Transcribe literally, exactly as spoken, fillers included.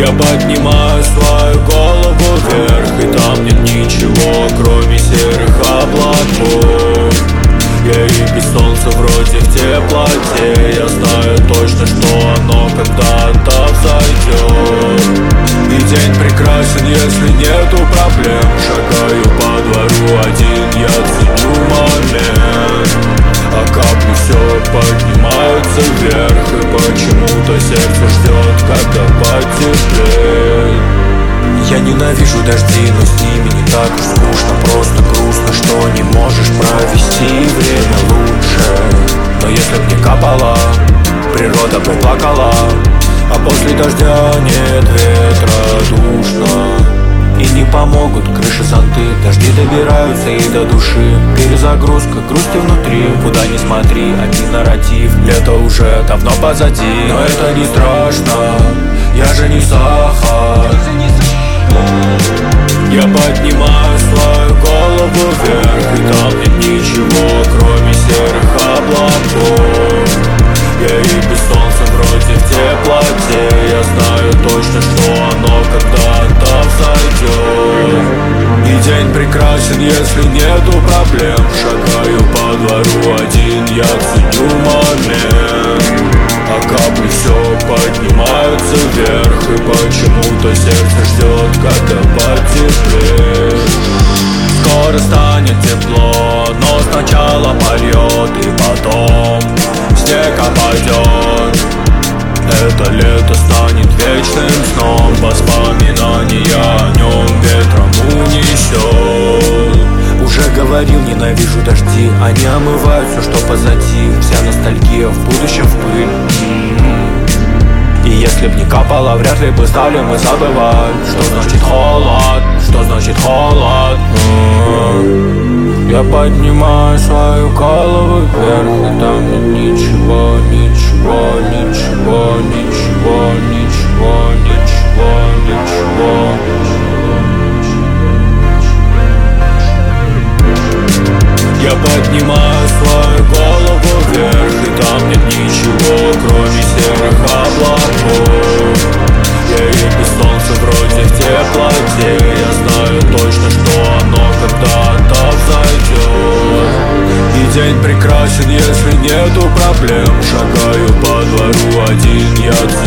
Я поднимаю свою голову вверх, и там нет ничего, кроме серых облаков. Я и без солнца вроде в теплоте. Я знаю точно, что оно когда-то взойдет. И день прекрасен, если нету проблем. Шагаю по двору один, я ценю момент. А капли все поднимаются вверх, и почему-то сердце ждет, когда потеплеет. Я ненавижу дожди, но с ними не так уж скучно. Просто грустно, что не можешь провести время лучше. Но если б не капала, природа бы плакала, а после дождя нет ветра, душно. И не помогут крыши, зонты, дожди добираются и до души. Перезагрузка, грусти внутри, куда ни смотри, один нарратив. Лето уже давно позади, но это не страшно, я же не сахар. Я поднимаю свою голову вверх, и там нет ничего, кроме серых облаков. Я и без солнца вроде в теплоте. Я знаю точно, что оно когда-то взойдет. И день прекрасен, если нету проблем. Шагаю по двору один, я ценю момент. А капли все поднимаются вверх, и почему-то сердце ждет, когда потеплеет. Скоро станет тепло, но сначала польет, и потом снег опадет. Это лето станет вечным сном, воспоминания о нем ветром унесет. Уже говорил, ненавижу дожди, они омывают все, что позади. Вся ностальгия в будущем в пыль. И если б не капало, вряд ли бы стали мы забывать, что значит холод, что значит холод. Я поднимаю свою голову вверх, и там нет ничего, ничего, ничего, ничего, ничего, ничего, ничего. Я поднимаю свою голову вверх, и там нет ничего, кроме серых облаков. Я и без солнца вроде в теплоте. Я знаю точно, что оно когда-то взойдет. И день прекрасен, если нету проблем. Шагаю по двору один, я